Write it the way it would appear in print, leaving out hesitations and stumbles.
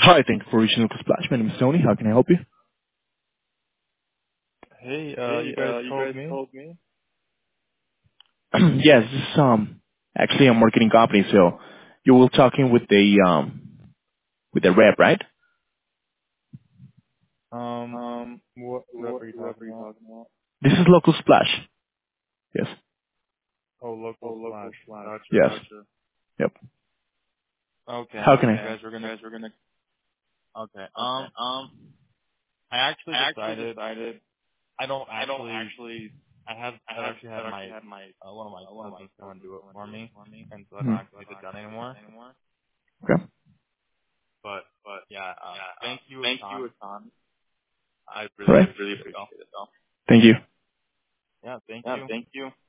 Hi, thank you for reaching Lucas Splash. My name is Tony. How can I help you? Hey, Hey, you guys you called guys me? called me? Yes, this is actually a marketing company, so you will talking with the rep, right? What rep are you What are talking you about? talking about? This is Local Splash. Yes. Oh, Oh, local splash. Local Splash. Gotcha. Yes. Yep. Okay, How can you I? guys were gonna. You guys were gonna. Okay. Okay. I actually I actually decided decided I don't I don't actually. actually. I've actually I've had actually my had my one of my one of my cousins come and cousins do it come and for do it me, for me, and so I don't and so actually I get don't it done actually get it anymore. done anymore. Okay. But But yeah, yeah, thank you a thank you a ton. ton. I All really right. appreciate Really it though. appreciate it, though. Thank you. Yeah, thank Yeah, you. thank you.